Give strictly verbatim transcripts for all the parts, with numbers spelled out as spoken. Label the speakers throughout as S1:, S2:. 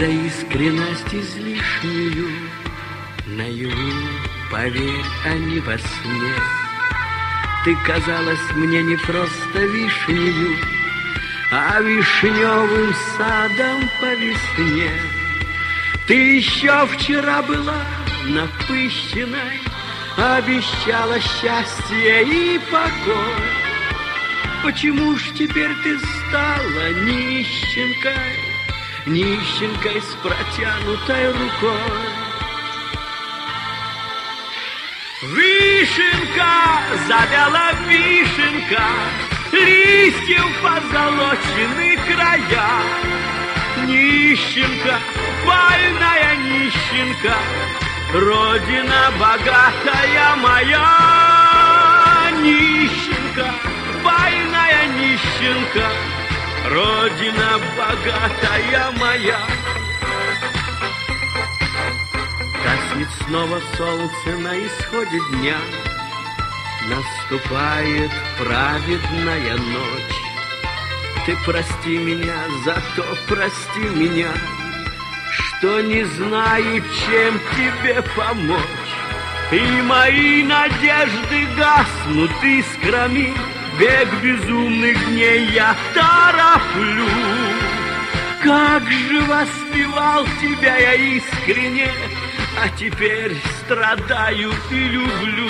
S1: за искренность излишнюю, наяву, поверь, а не во сне. Ты казалась мне не просто вишнею, а вишневым садом по весне. Ты еще вчера была напыщенной, обещала счастье и покой. Почему ж теперь ты стала нищенкой, нищенкой с протянутой рукой? Вишенка, завяла вишенка, листьев позолочены края. Нищенка, больная нищенка, родина богатая моя. Нищенка, больная нищенка, родина богатая моя. Гаснет снова солнце на исходе дня, наступает праведная ночь. Ты прости меня, зато прости меня, что не знаю, чем тебе помочь. И мои надежды гаснут искрами, бег безумных дней я тороплю. Как же воспевал тебя я искренне, а теперь страдаю и люблю.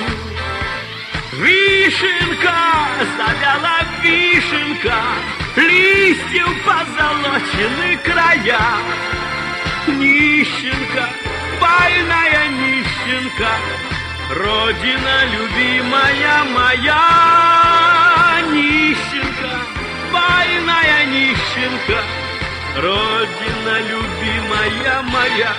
S1: Вишенка, завяла вишенка, листьев позолочены края. Нищенка, больная нищенка, родина любимая моя. Нищенка, больная нищенка, родина любимая моя.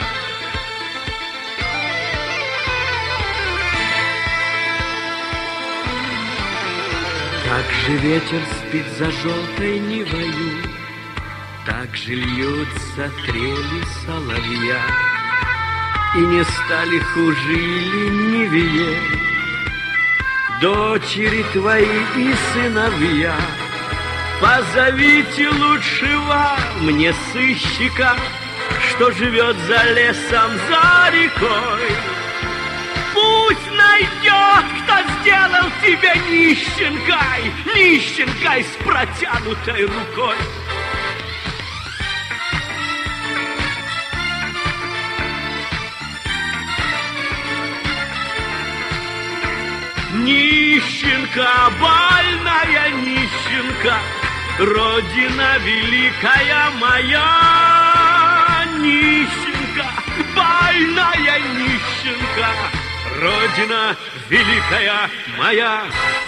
S1: Как же ветер спит за желтой нивою, так же льются трели соловья. И не стали хуже и ленивее дочери твои и сыновья. Позовите лучшего мне сыщика, что живет за лесом, за рекой. Пусть найдет, кто сделал тебя нищенкой, нищенкой с протянутой рукой. Нищенка, больная нищенка, родина великая моя. Нищенка, больная нищенка, родина великая моя.